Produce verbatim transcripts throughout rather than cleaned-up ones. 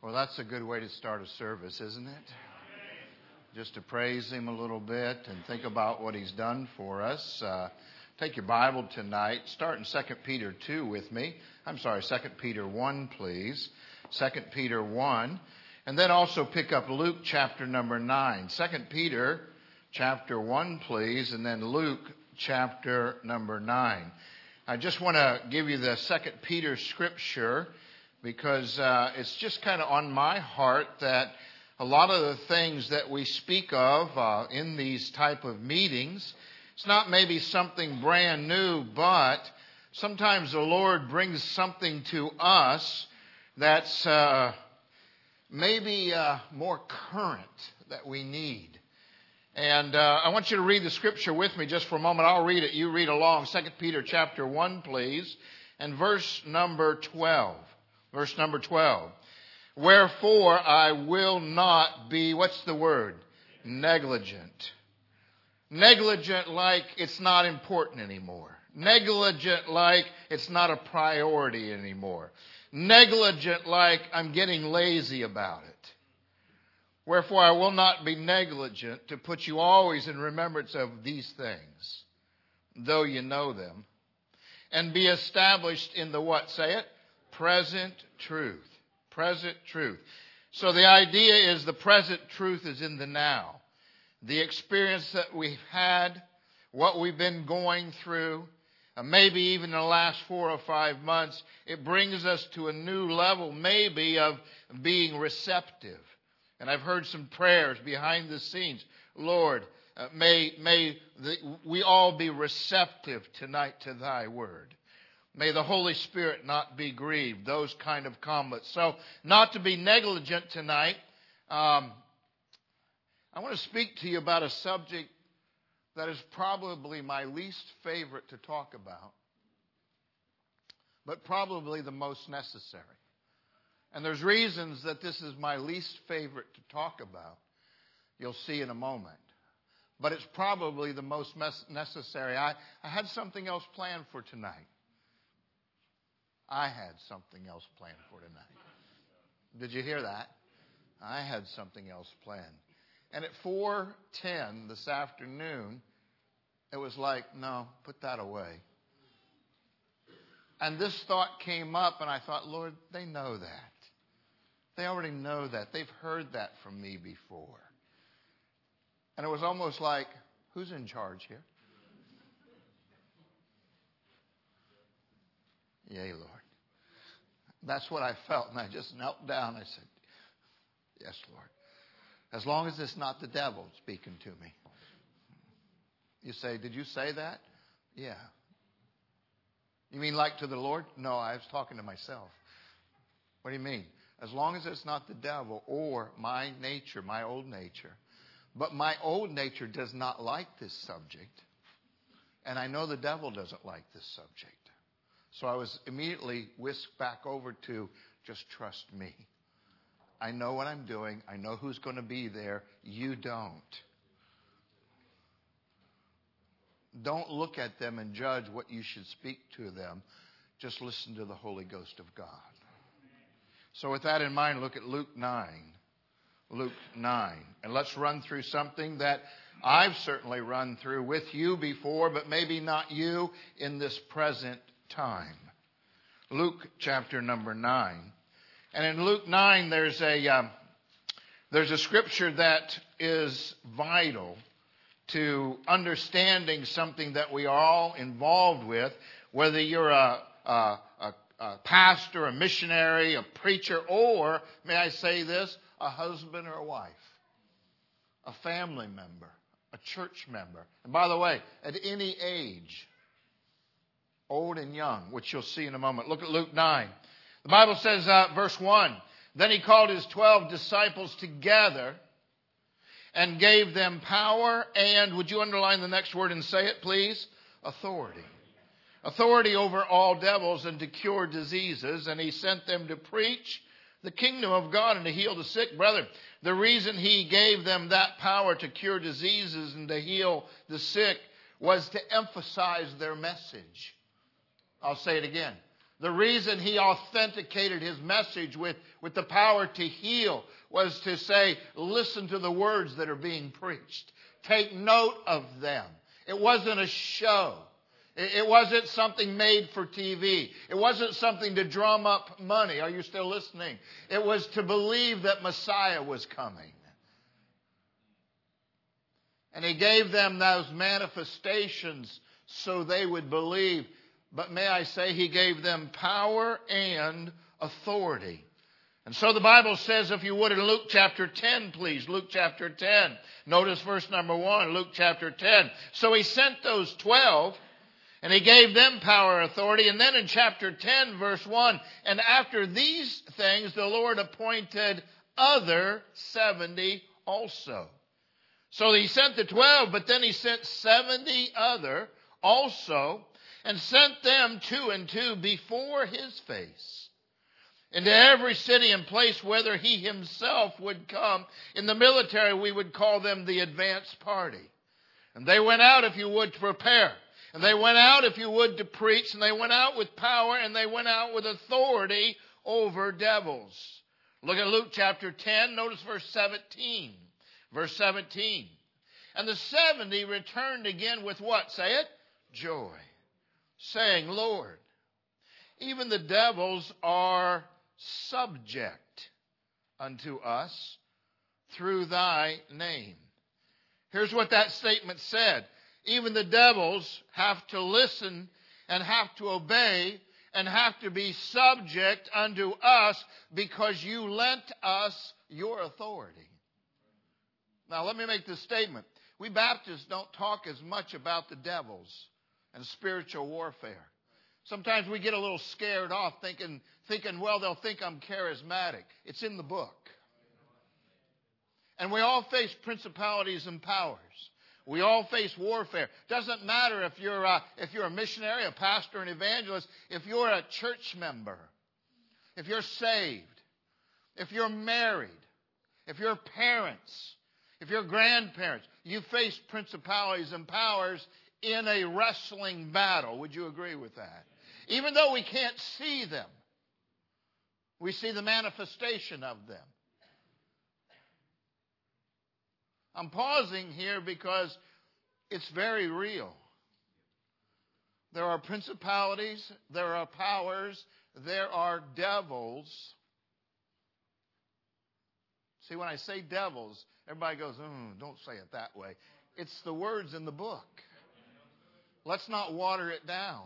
Well, that's a good way to start a service, isn't it? Just to praise Him a little bit and think about what He's done for us. Uh, take your Bible tonight. Start in Second Peter two with me. I'm sorry, Second Peter one, please. Second Peter one. And then also pick up Luke chapter number nine. Second Peter chapter one, please. And then Luke chapter number nine. I just want to give you the Second Peter scripture, because uh, it's just kind of on my heart that a lot of the things that we speak of uh, in these type of meetings, it's not maybe something brand new, but sometimes the Lord brings something to us that's uh, maybe uh, more current that we need. And uh, I want you to read the scripture with me just for a moment. I'll read it. You read along. Second Peter chapter one, please, and verse number twelve. Verse number twelve. Wherefore I will not be, what's the word? Negligent. Negligent like it's not important anymore. Negligent like it's not a priority anymore. Negligent like I'm getting lazy about it. Wherefore I will not be negligent to put you always in remembrance of these things, though you know them, and be established in the what? Say it. Present truth. Present truth. So the idea is the present truth is in the now. The experience that we've had, what we've been going through, uh, maybe even in the last four or five months, it brings us to a new level maybe of being receptive. And I've heard some prayers behind the scenes. Lord, uh, may, may the, we all be receptive tonight to Thy word. May the Holy Spirit not be grieved. Those kind of comments. So, not to be negligent tonight, um, I want to speak to you about a subject that is probably my least favorite to talk about, but probably the most necessary. And there's reasons that this is my least favorite to talk about. You'll see in a moment. But it's probably the most mes- necessary. I, I had something else planned for tonight. I had something else planned for tonight. Did you hear that? I had something else planned. And at four ten this afternoon, it was like, no, put that away. And this thought came up, and I thought, Lord, they know that. They already know that. They've heard that from me before. And it was almost like, who's in charge here? Yea, Lord. That's what I felt, and I just knelt down. I said, yes, Lord. As long as it's not the devil speaking to me. You say, did you say that? Yeah. You mean like to the Lord? No, I was talking to myself. What do you mean? As long as it's not the devil or my nature, my old nature. But my old nature does not like this subject. And I know the devil doesn't like this subject. So I was immediately whisked back over to just trust me. I know what I'm doing. I know who's going to be there. You don't. Don't look at them and judge what you should speak to them. Just listen to the Holy Ghost of God. So with that in mind, look at Luke nine. Luke nine. And let's run through something that I've certainly run through with you before, but maybe not you in this present time. Luke chapter number nine. And in Luke nine, there's a um, there's a scripture that is vital to understanding something that we are all involved with, whether you're a, a, a, a pastor, a missionary, a preacher, or, may I say this, a husband or a wife, a family member, a church member. And by the way, at any age, old and young, which you'll see in a moment. Look at Luke nine. The Bible says, uh, verse one, then he called his twelve disciples together and gave them power and, would you underline the next word and say it, please? Authority. Authority over all devils and to cure diseases. And he sent them to preach the kingdom of God and to heal the sick. Brother, the reason he gave them that power to cure diseases and to heal the sick was to emphasize their message. I'll say it again. The reason he authenticated his message with, with the power to heal was to say, listen to the words that are being preached. Take note of them. It wasn't a show. It wasn't something made for T V. It wasn't something to drum up money. Are you still listening? It was to believe that Messiah was coming. And he gave them those manifestations so they would believe. But may I say, he gave them power and authority. And so the Bible says, if you would, in Luke chapter ten, please. Luke chapter ten. Notice verse number one, Luke chapter ten. So he sent those twelve, and he gave them power and authority. And then in chapter ten, verse one, and after these things, the Lord appointed other seventy also. So he sent the twelve, but then he sent seventy other also, and sent them two and two before his face, into every city and place whither he himself would come. In the military, we would call them the advance party. And they went out, if you would, to prepare. And they went out, if you would, to preach. And they went out with power, and they went out with authority over devils. Look at Luke chapter ten. Notice verse seventeen. Verse seventeen. And the seventy returned again with what? Say it. Joy. Saying, Lord, even the devils are subject unto us through thy name. Here's what that statement said. Even the devils have to listen and have to obey and have to be subject unto us because you lent us your authority. Now, let me make this statement. We Baptists don't talk as much about the devils and spiritual warfare. Sometimes we get a little scared off thinking, thinking, well, they'll think I'm charismatic. It's in the book. And we all face principalities and powers. We all face warfare. Doesn't matter if you're a, if you're a missionary, a pastor, an evangelist, if you're a church member, if you're saved, if you're married, if you're parents, if you're grandparents, you face principalities and powers in a wrestling battle. Would you agree with that? Even though we can't see them, we see the manifestation of them. I'm pausing here because it's very real. There are principalities, there are powers, there are devils. See, when I say devils, everybody goes, mm, don't say it that way. It's the words in the book. Let's not water it down.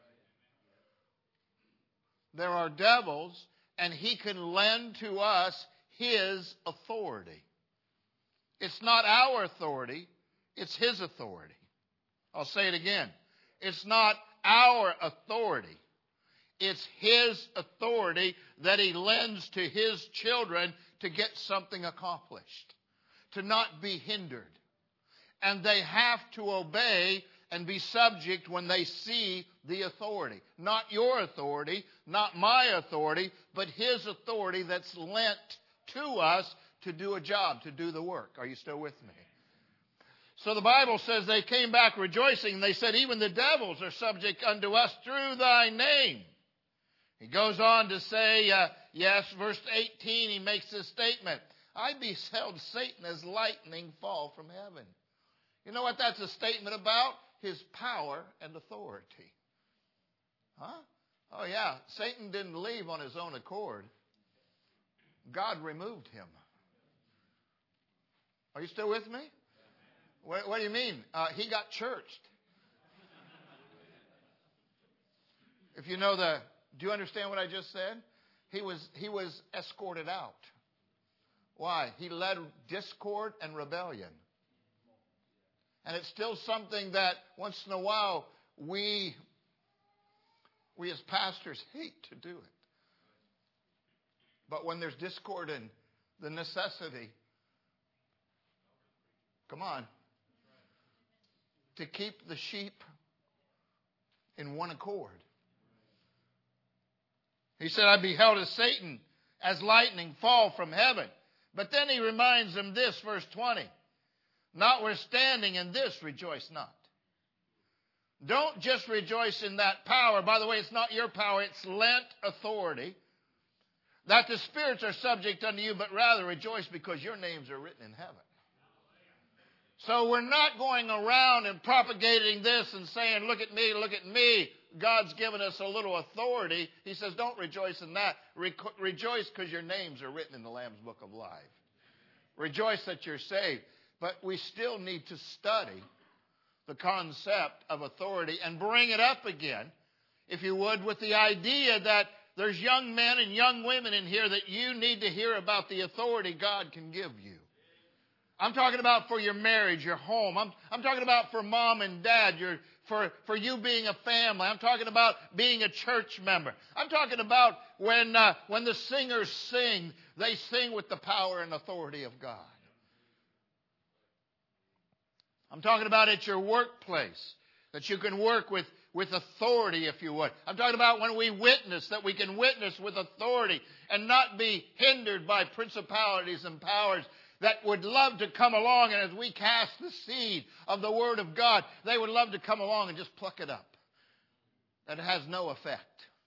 There are devils, and he can lend to us his authority. It's not our authority, it's his authority. I'll say it again. It's not our authority. It's his authority that he lends to his children to get something accomplished, to not be hindered. And they have to obey and be subject when they see the authority. Not your authority, not my authority, but his authority that's lent to us to do a job, to do the work. Are you still with me? So the Bible says they came back rejoicing. They said, even the devils are subject unto us through thy name. He goes on to say, uh, yes, verse eighteen, he makes this statement. I beheld Satan as lightning fall from heaven. You know what that's a statement about? His power and authority. Huh? Oh yeah, Satan didn't leave on his own accord. God removed him. Are you still with me? What, what do you mean? Uh, he got churched. If you know the, do you understand what I just said? He was, he was escorted out. Why? He led discord and rebellion. And it's still something that once in a while we, we as pastors hate to do it. But when there's discord and the necessity, come on, to keep the sheep in one accord. He said, I beheld as Satan as lightning fall from heaven. But then he reminds them this, verse twenty. Notwithstanding in this rejoice not. Don't just rejoice in that power. By the way, it's not your power, it's lent authority. That the spirits are subject unto you, but rather rejoice because your names are written in heaven. So we're not going around and propagating this and saying, look at me, look at me. God's given us a little authority. He says, don't rejoice in that. Re- rejoice because your names are written in the Lamb's Book of Life. Rejoice that you're saved. But we still need to study the concept of authority and bring it up again, if you would, with the idea that there's young men and young women in here that you need to hear about the authority God can give you. I'm talking about for your marriage, your home. I'm, I'm talking about for mom and dad, your, for, for you being a family. I'm talking about being a church member. I'm talking about when, uh, when the singers sing, they sing with the power and authority of God. I'm talking about at your workplace, that you can work with, with authority, if you would. I'm talking about when we witness, that we can witness with authority and not be hindered by principalities and powers that would love to come along, and as we cast the seed of the Word of God, they would love to come along and just pluck it up. That it has no effect.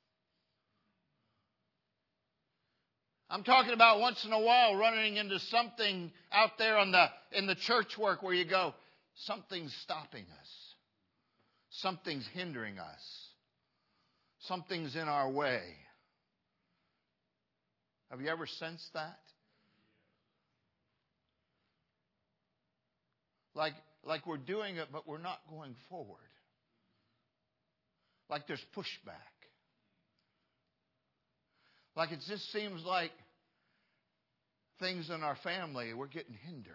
I'm talking about once in a while running into something out there on the in the church work where you go, something's stopping us. Something's hindering us. Something's in our way. Have you ever sensed that? Like, like we're doing it, but we're not going forward. Like there's pushback. Like it just seems like things in our family, we're getting hindered.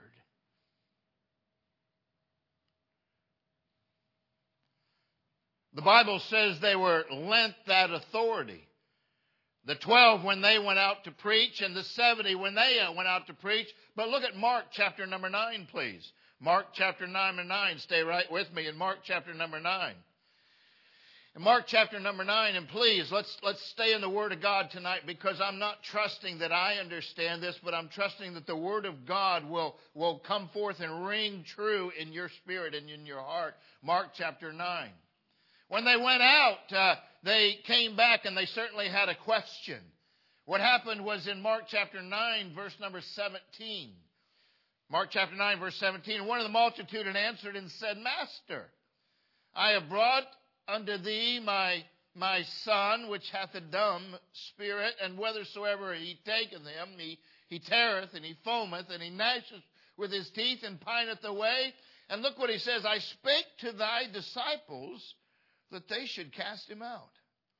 The Bible says they were lent that authority. The twelve when they went out to preach, and the seventy when they went out to preach. But look at Mark chapter number nine, please. Mark chapter number nine. Stay right with me in Mark chapter number nine. In Mark chapter number nine, and please, let's let's stay in the Word of God tonight, because I'm not trusting that I understand this, but I'm trusting that the Word of God will, will come forth and ring true in your spirit and in your heart. Mark chapter nine. When they went out, uh, they came back and they certainly had a question. What happened was in Mark chapter nine, verse number seventeen. Mark chapter nine, verse seventeen. One of the multitude had answered and said, Master, I have brought unto thee my, my son, which hath a dumb spirit, and whithersoever he taketh him, he, he teareth, and he foameth, and he gnasheth with his teeth, and pineth away. And look what he says, I spake to thy disciples that they should cast him out.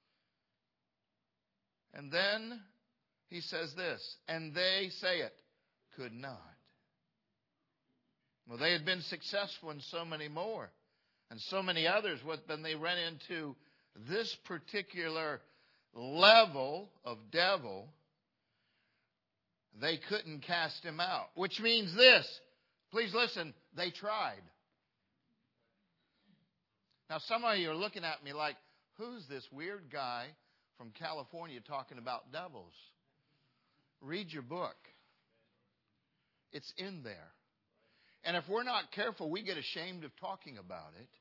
And then he says this, and they say it, could not. Well, they had been successful in so many more. And so many others, when they ran into this particular level of devil, they couldn't cast him out. Which means this. Please listen, they tried. Now, some of you are looking at me like, who's this weird guy from California talking about devils? Read your book. It's in there. And if we're not careful, we get ashamed of talking about it.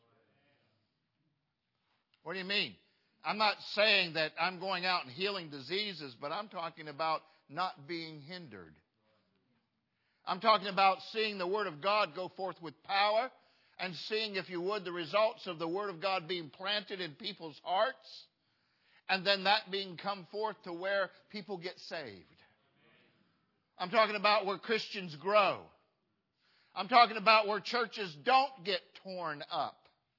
What do you mean? I'm not saying that I'm going out and healing diseases, but I'm talking about not being hindered. I'm talking about seeing the Word of God go forth with power and seeing, if you would, the results of the Word of God being planted in people's hearts, and then that being come forth to where people get saved. I'm talking about where Christians grow. I'm talking about where churches don't get torn up.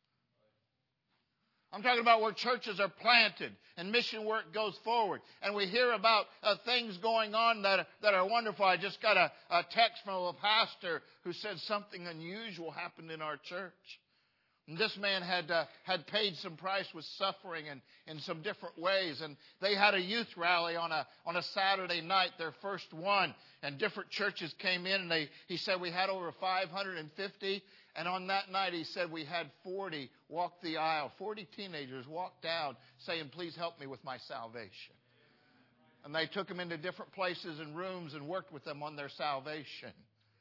I'm talking about where churches are planted and mission work goes forward. And we hear about uh, things going on that, that are wonderful. I just got a, a text from a pastor who said something unusual happened in our church. And this man had uh, had paid some price with suffering and in some different ways. And they had a youth rally on a on a Saturday night, their first one. And different churches came in, and they he said we had over five hundred fifty. And on that night, he said we had forty walk the aisle. forty teenagers walked down saying, please help me with my salvation. And they took them into different places and rooms and worked with them on their salvation.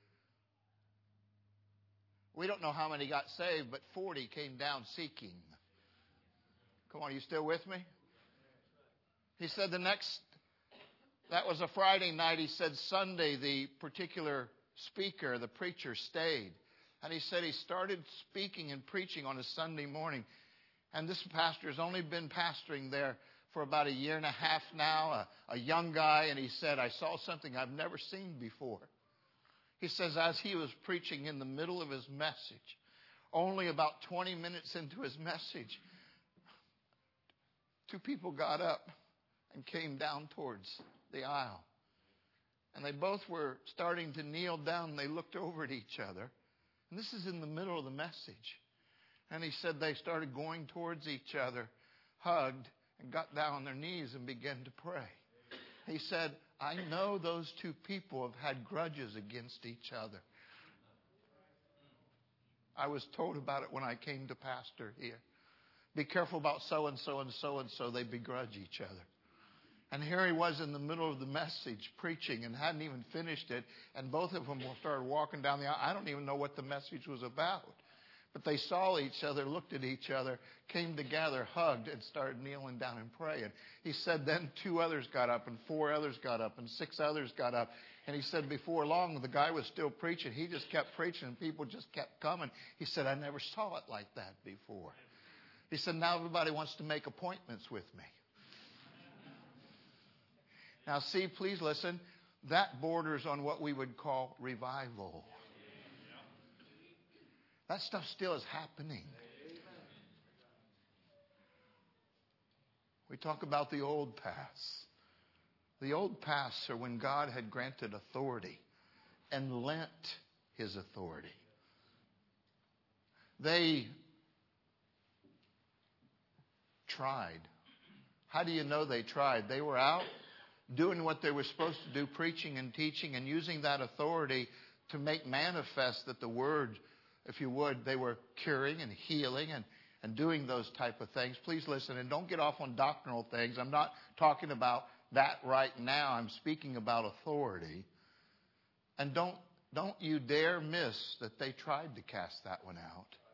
We don't know how many got saved, but forty came down seeking Come on, you still with me? He said the next, that was a Friday night. He said Sunday, the particular speaker, the preacher, stayed. And he said he started speaking and preaching on a Sunday morning. And this pastor has only been pastoring there for about a year and a half now, a, a young guy. And he said, I saw something I've never seen before. He says, as he was preaching in the middle of his message, only about twenty minutes into his message, two people got up and came down towards the aisle. And they both were starting to kneel down. They looked over at each other. And this is in the middle of the message. And he said they started going towards each other, hugged, and got down on their knees and began to pray. He said, I know those two people have had grudges against each other. I was told about it when I came to pastor here. Be careful about so-and-so and so-and-so. They begrudge each other. And here he was in the middle of the message preaching and hadn't even finished it. And both of them started walking down the aisle. I don't even know what the message was about. But they saw each other, looked at each other, came together, hugged, and started kneeling down and praying. He said then two others got up, and four others got up, and six others got up. And he said before long, the guy was still preaching. He just kept preaching, and people just kept coming. He said, I never saw it like that before. He said, now everybody wants to make appointments with me. Now see, please listen, that borders on what we would call revival. That stuff still is happening. We talk about the old paths. The old paths are when God had granted authority and lent His authority. They tried. How do you know they tried? They were out doing what they were supposed to do, preaching and teaching and using that authority to make manifest that the Word, if you would, they were curing and healing and, and doing those type of things. Please listen and don't get off on doctrinal things. I'm not talking about that right now. I'm speaking about authority. And don't, don't you dare miss that they tried to cast that one out.